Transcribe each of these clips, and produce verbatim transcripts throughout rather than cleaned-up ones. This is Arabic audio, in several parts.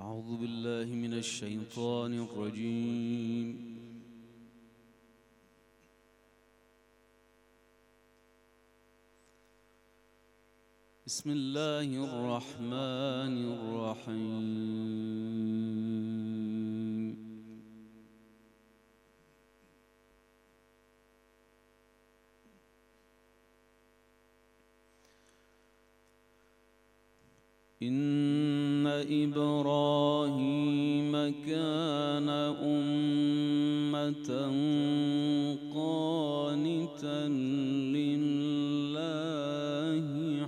أعوذ بالله من الشيطان الرجيم. بسم الله الرحمن الرحيم. إن إبراهيم كان أمة قانتا لله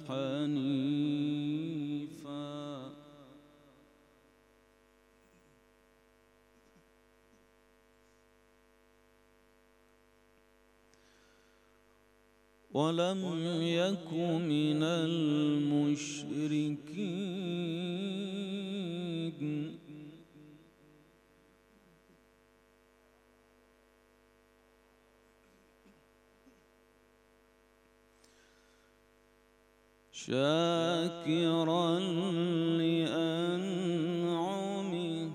حنيفا ولم يك من المشركين. شاكرا لأنعمه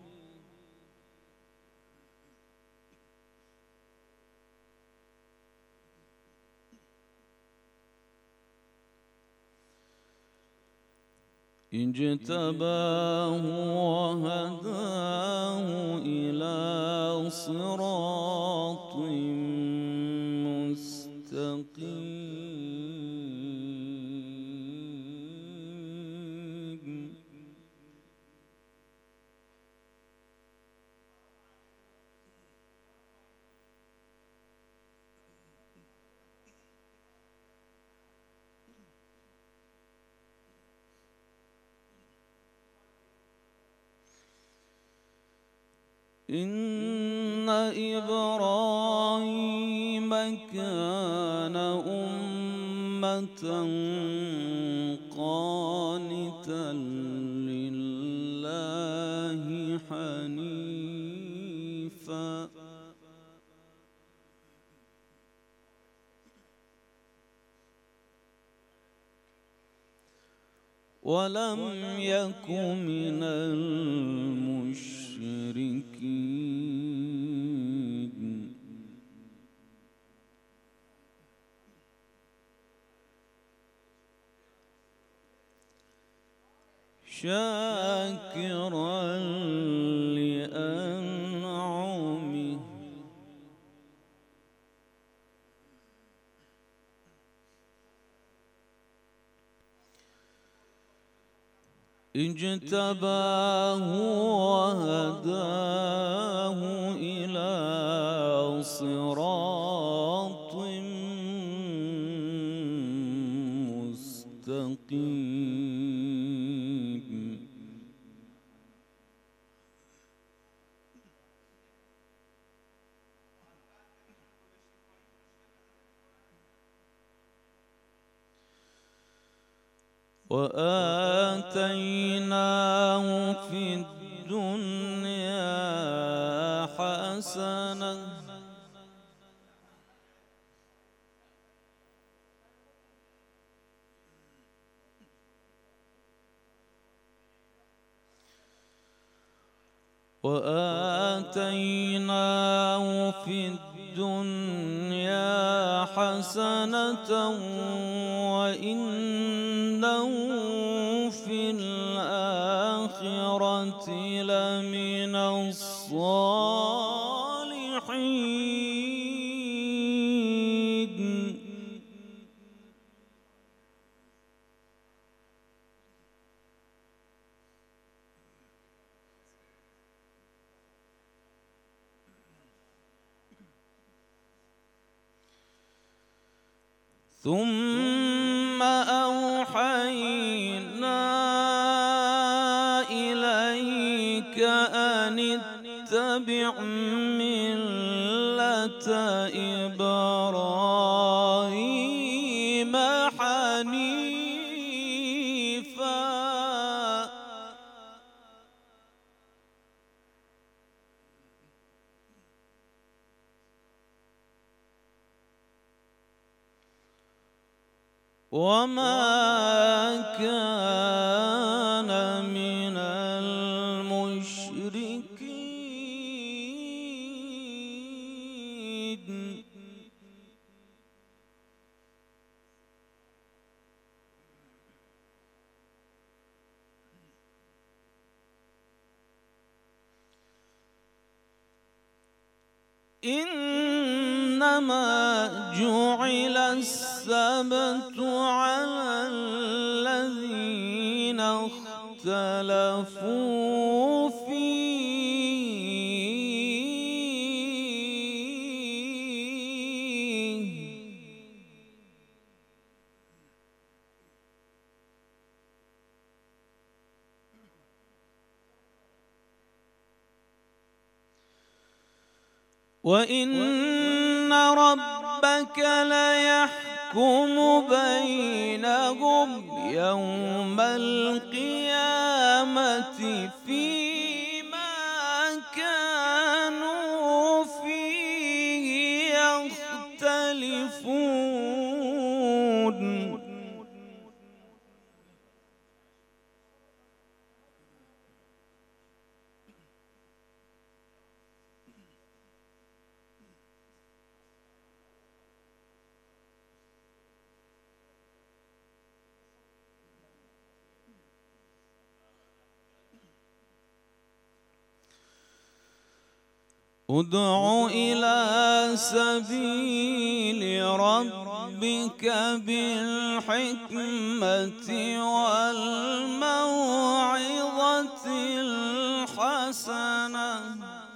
اجتباه وهداه إلى صراط مستقيم. إن إبراهيم كان أمة قانتا لله حنيفا ولم يك من المشركين. شاكرا لأنعمه اجتباه وهداه إلى صراط مستقيم. وآتيناه في الدنيا حسنة وآتيناه في الدنيا حسنة وإنه في الآخرة لمن الصالحين. ثم أوحينا إليك أن اتبع ملة إبراهيم حنيفا وما كان من المشركين. إنما جعل السبت على الذين اختلفوا فيه وإن ربك ليحكم بينهم يوم القيامة فيما كانوا فيه يختلفون ادع إلى سبيل ربك بالحكمة والموعظة الحسنة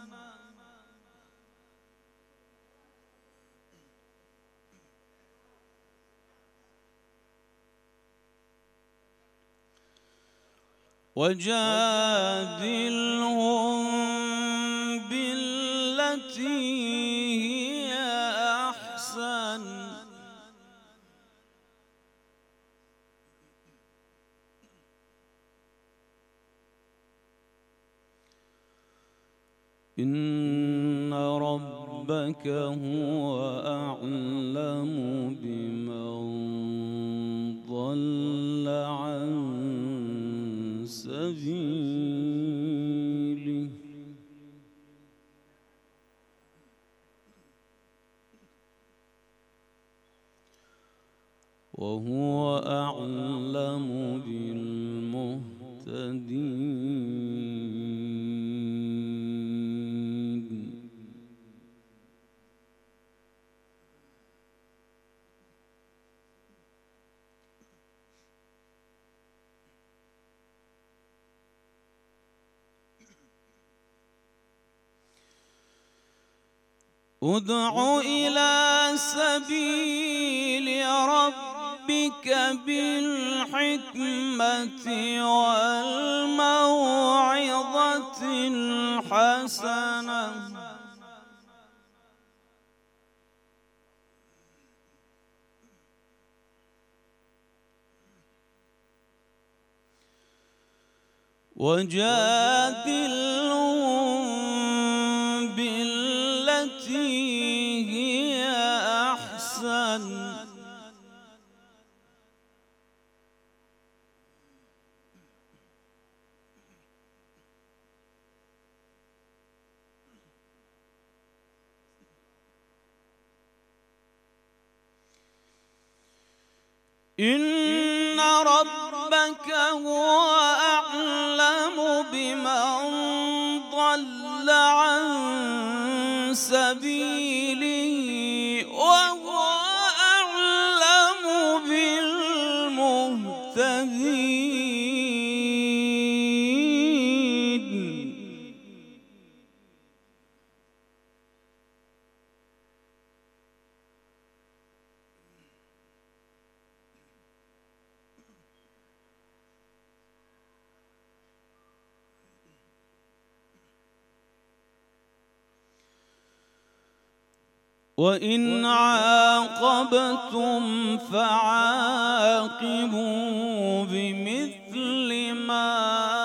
وجادلهم بالتي هي أحسن إن ربك هو أعلم بمن ضل عن سبيله وهو أعلم بالمهتدين ادع إلى سبيل ربك بالحكمة والموعظة الحسنة وجادلهم بالتي هي أحسن إن ربك هو أعلم بمن ضل عن سبيله وهو أعلم بالمهتدين وإن عاقبتم فعاقبوا بمثل ما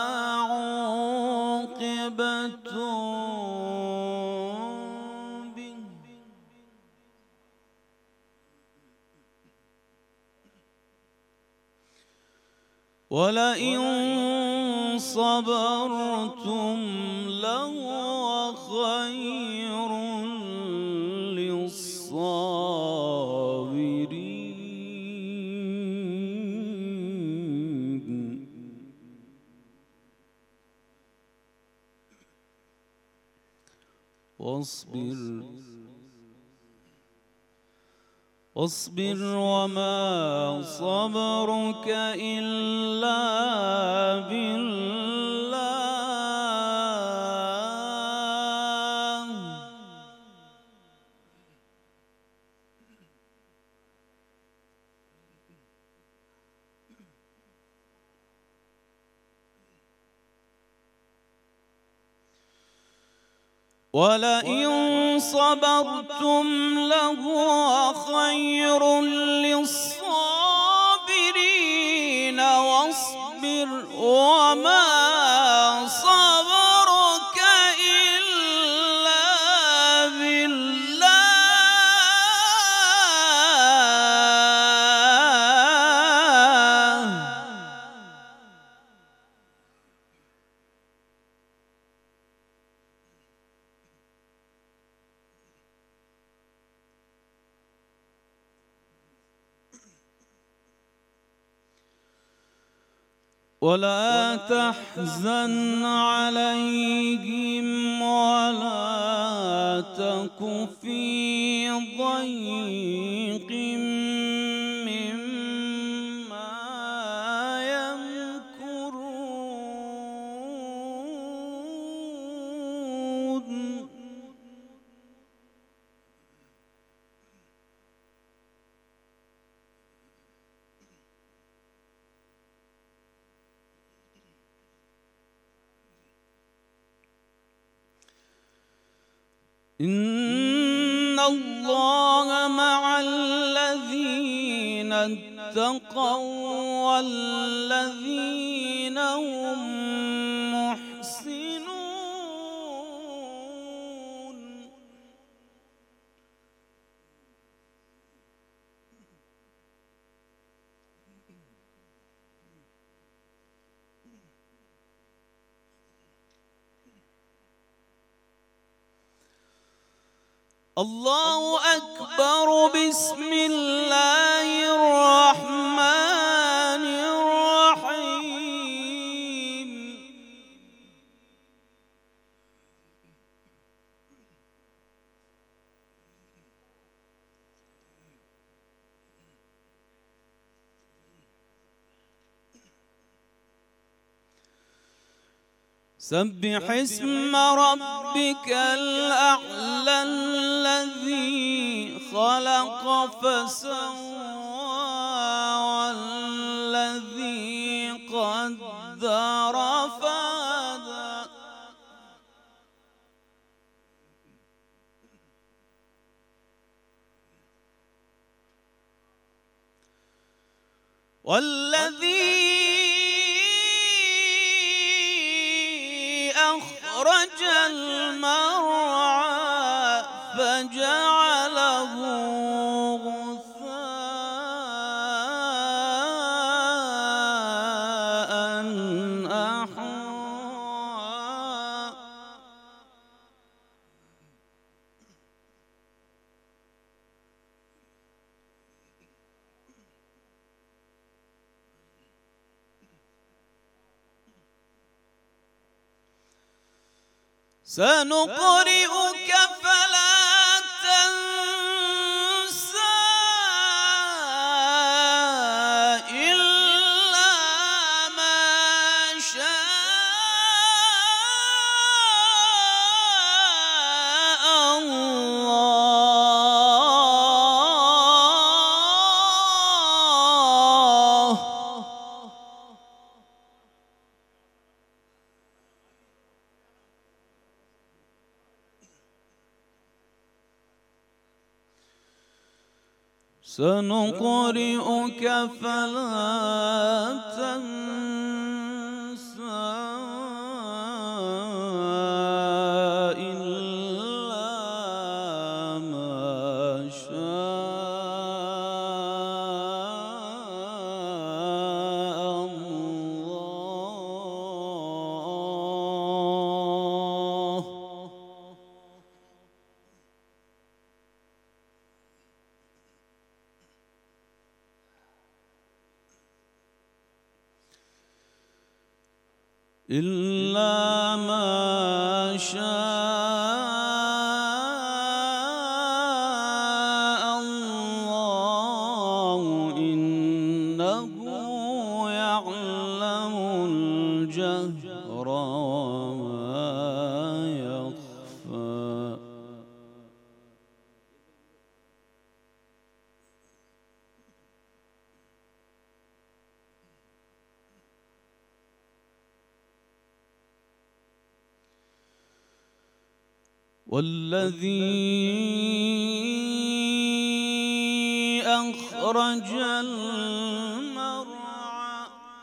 عوقبتم به ولئن صبرتم لهو خير للصابرين واصبر واصبر وما صبرك إلا بالله ولئن صبرتم لهو خير للصابرين واصبر وما صبرك إلا بالله ولا تحزن عليهم ولا تك في ضيق مما يمكرون إن الله مع الذين اتقوا والذين هم محسنون الله أكبر بسم الله الرحمن الرحيم سبح اسم ربك الأعلى الذي خلق فسوى والذي قدر فهدى والذي أخرج المرعى فجعله غثاء أحوى سنقرئك فلا تنسى إلا ما شاء الله سنقرئك فلا تنسى إلا ما شاء الله إلا ما شاء وما يخفى. والذي أخرج المرعى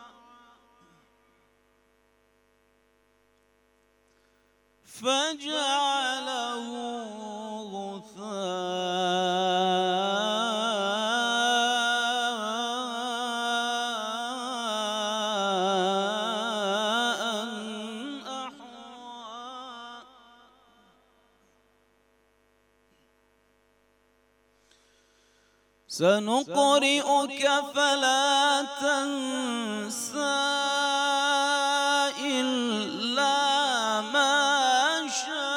فجعله غثاء أحوى. سنقرئك فلا تنسى إلا ما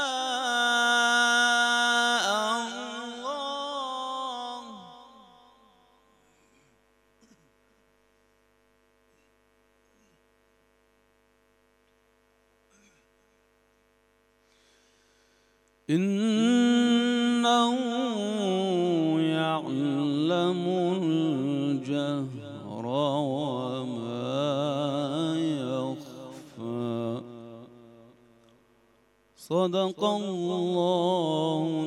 شاء الله. إنه يعلم الجهر وما يخفى. صدق الله